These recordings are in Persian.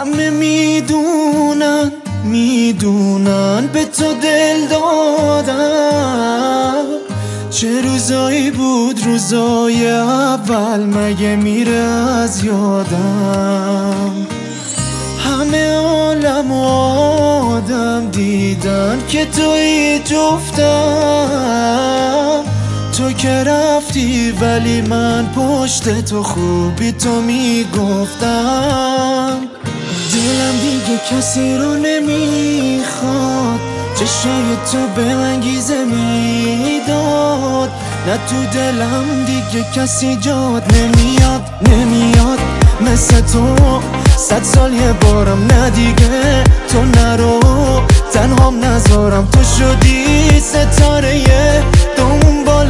همه میدونن به تو دل دادم. چه روزایی بود روزای اول، مگه میره از یادم. همه عالم و آدم دیدن که توی جفتم. تو که رفتی ولی من پشت تو خوبی تو میگفتم. دلم دیگه کسی رو نمیخواد، چشای تو به من انگیزه میداد. نه تو دلم دیگه کسی جاد نمیاد مثل تو. 100 سال یه بارم نه دیگه تو نرو، تنهام نذارم. تو شدی ستاره دنبال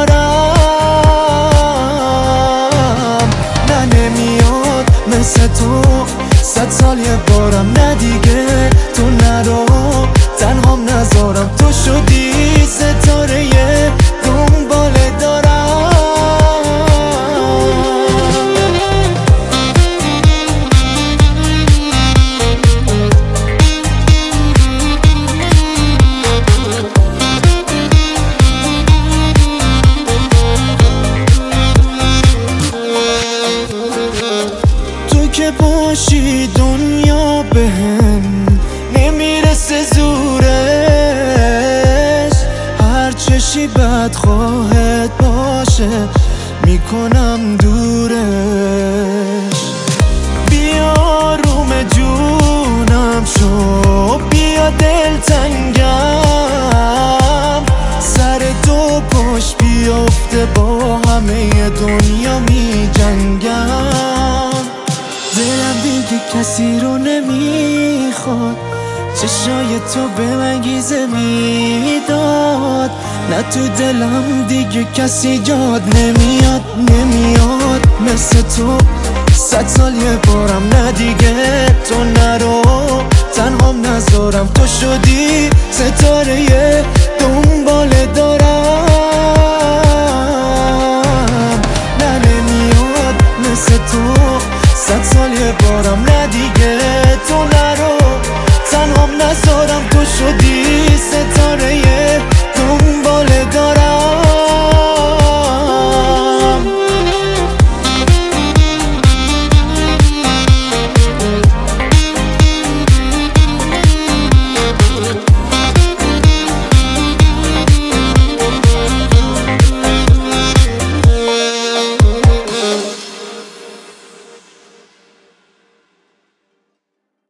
دارم. نه نمیاد مثل تو. 100 سال یه بارم نه دیگه تو نرو، تنهام نذارم. تو شدی ستاره دنبال دارم. تو که باشی دنیا بهم نمیرسه زورش. هر چشی بدخواهت باشه میکنم دورش. بیا روم جونم شو، بیا دلتنگم. سر تو پشت بیافته با همه دنیا می جنگم. دلم دیگه کسی رو نمیخواد، چشای تو به من انگیزه میداد. نه تو دلم دیگه کسی جاد نمیاد مثل تو. 100 سال یه بارم نه دیگه تو نرو، تنهام نذارم. تو شدی ستاره دنبال دارم. نه نمیاد مثل تو. 100 سال یه بارم نه دیگه تو نرو، تنهام نذارم. تو شدی ستاره دنبال دارم.